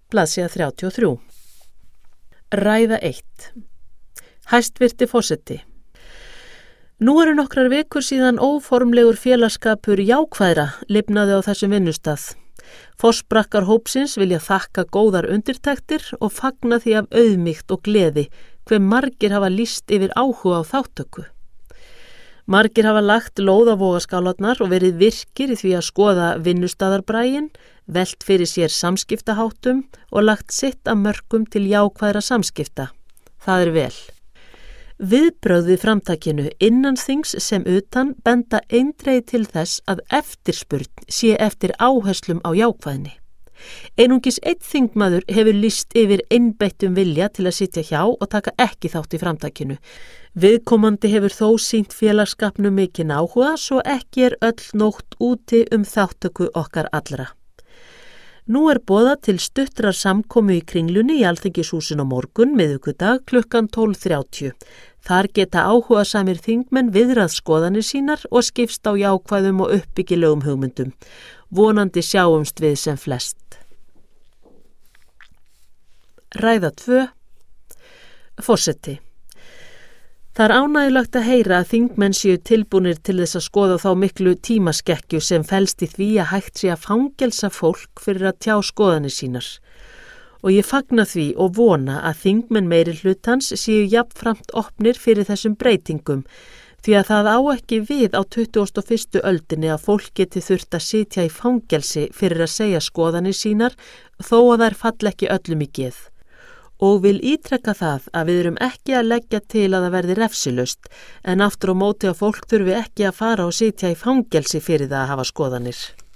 blaðsíða 33. Ræða 1. Hæstvirti forseti. Nú eru nokkrar vikur síðan óformlegur félagsskapur jákvæðra lifnaði á þessum vinnustað. Forsprakar hópsins vilja þakka góðar undirtektir og fagna því af auðmýkt og gleði hve margir hafa lýst yfir áhuga á þáttöku. Margir hafa lagt lóð á vogarskálarnar og verið virkir í því að skoða vinnustaðarbrægin, velt fyrir sér samskiptaháttum og lagt sitt af mörkum til jákvæðra samskipta. Það er vel. Viðbrögð við framtakinu innan þings sem utan benda eindregið til þess að eftirspurn sé eftir áherslum á jákvæðni. Einungis einn þingmaður hefur lýst yfir einbeittum vilja til að sitja hjá og taka ekki þátt í framtakinu. Viðkomandi hefur þó sýnt félagsskapnum mikinn áhuga svo ekki er öll nótt úti þáttöku okkar allra. Nú er boðað til stuttrar samkomu í Kringlunni í Alþingishúsinu á morgun miðvikudag klukkan 12:30. Þar geta áhugasamir þingmenn viðrað skoðanir sínar og skipst á jákvæðum og uppbyggilegum hugmyndum. Vonandi sjáumst við sem flest. Ræða 2. Forseti. Það er ánægjulegt að heyra að þingmenn séu tilbúnir til þess að skoða þá miklu tímaskekkju sem felst í því að hægt sé að fangelsa fólk fyrir að tjá skoðanir sínar. Og ég fagna því og vona að þingmenn meirihlutans séu jafnframt opnir fyrir þessum breytingum, því að það á ekki við á 21. öldinni að fólk geti þurft að sitja í fangelsi fyrir að segja skoðanir sínar þó að þær falla ekki öllum í geð. Og vil ítrekka það að við erum ekki að leggja til að það verði refsilaust, en aftur á móti að fólk þurfi ekki að fara og sitja í fangelsi fyrir það að hafa skoðanir.